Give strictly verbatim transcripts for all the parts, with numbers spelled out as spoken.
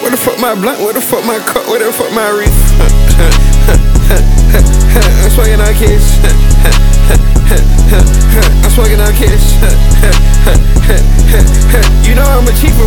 Where the fuck my blunt? Where the fuck my cup? Where the fuck my wreath? I'm smoking on kids. I'm smoking on kids. You know I'm a chief.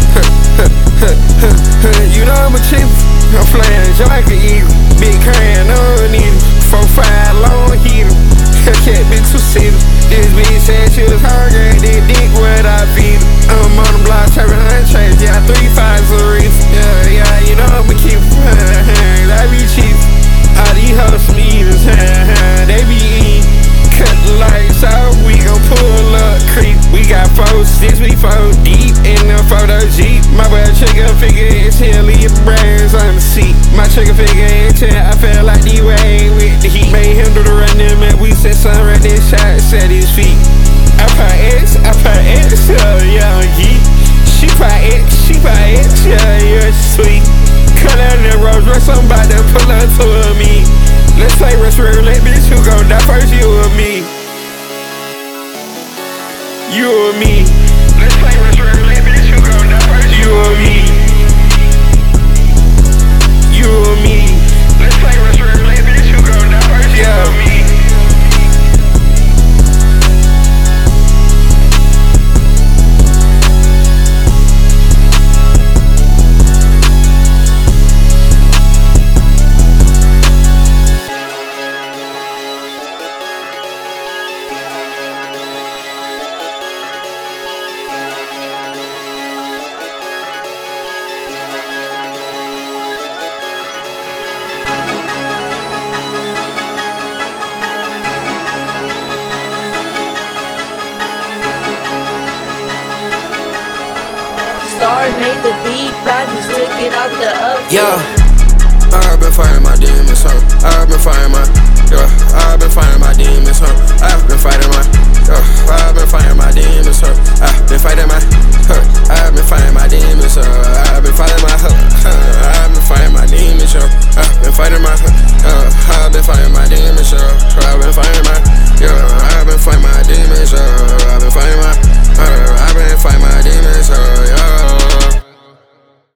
You know I'm a chief. I'm flying so I can eat. Big crayon, I don't need it. Four, five, long heater. Cat been two seater. This bitch said she was hungry. This dick what I feed her. I'm on the block, trapping on trash. Yeah, three fives a reef. Yeah, yeah, you know I'm a keep. I be cheap. All these hoes some eaters. They be eating. Cut the lights out, we gon' pull up, creep. We got four, six, we four deep in the photo Jeep. My boy trigger figure is here, leave your brains on the seat. My trigger figure is here, I feel like D-Wayne with the heat. Made him do the running, man, we said son right there, shot, set his feet. I put X, I put X, yeah, young geek. She put X, she put X, yeah, you're sweet. Cut out that Rolls Royce, I'm about to pull up to me. Let's play Russian roulette, bitch, who gon' die first, you or me? You or me? Let's play Russian roulette, bitch, who gon' die first, you or me? You or me? Let's play Russian roulette, bitch, who gon' die first, you or me? Star made the beat, I just took it out the oven. Yeah, I've been fighting my demons, so I've been fighting my, yeah, I've been